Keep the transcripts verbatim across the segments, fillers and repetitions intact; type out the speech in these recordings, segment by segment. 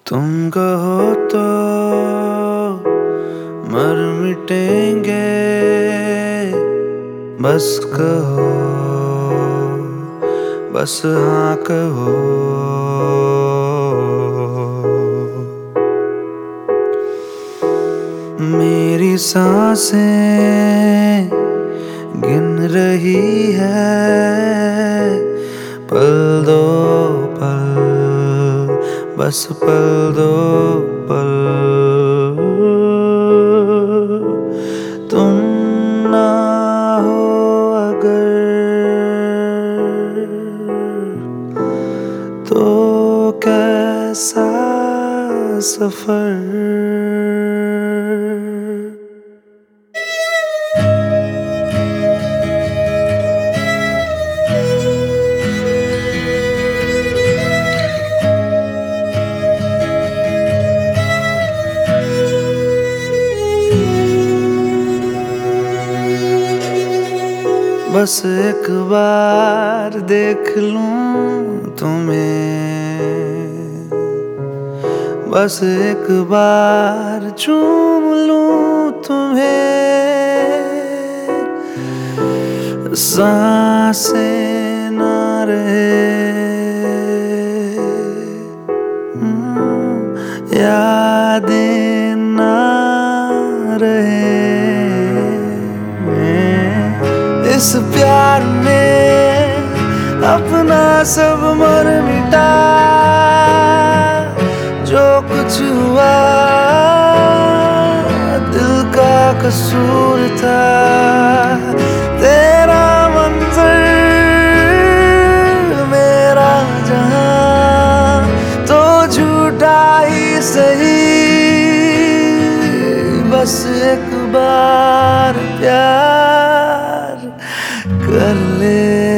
तुम कहो तो मर मिटेंगे, बस कहो, बस हाँ कहो। मेरी सांसें गिन रही है, पल दो पल, बस पल दो पल। तुम ना हो अगर तो कैसा सफर। बस एक बार देख लूं तुम्हें, बस एक बार चूम लूं तुम्हें। सांसें ना रहे, यादें ना रहे, इस प्यार में अपना सब मर मिटा। जो कुछ हुआ दिल का कसूर था, तेरा मंजर मेरा जहां तो झूठा ही सही। बस एक बार प्यार कर ले।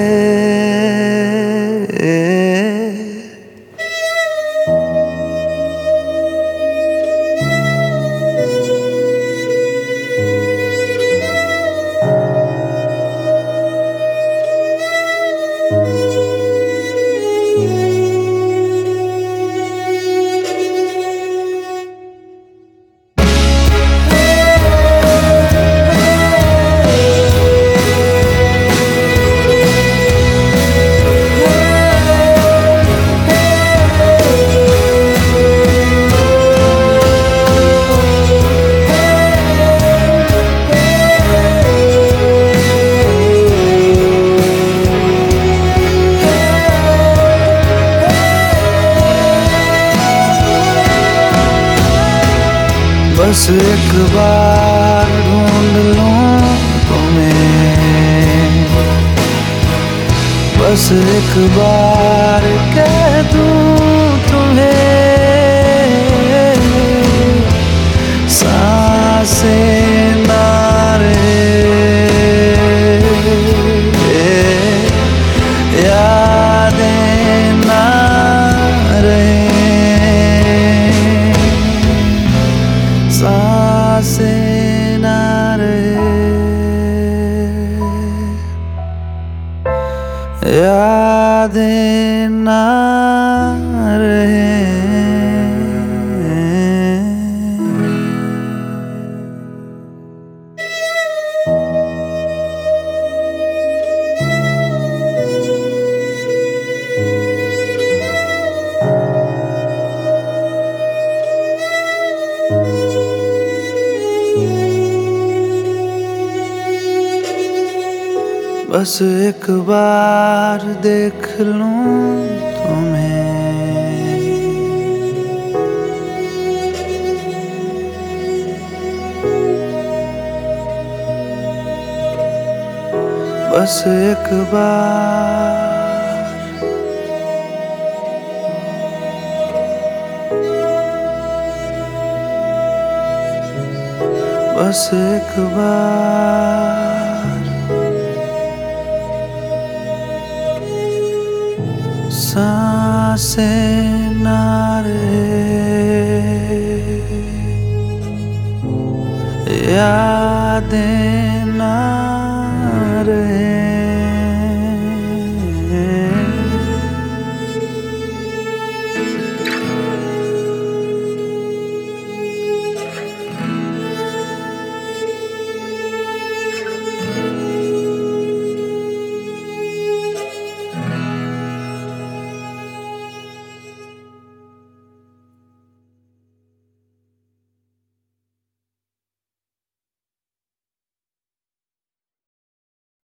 बस एक बार ढूंढ लूं तुम्हें, बस एक बार कह दूं तुम्हें। सांसें ना रहे, यादें ना रहे, सांसें ना रहे, यादें ना रहे। बस एक बार देख लूं तुम्हें, बस एक बार, बस एक बार। सांसें ना रहे, यादें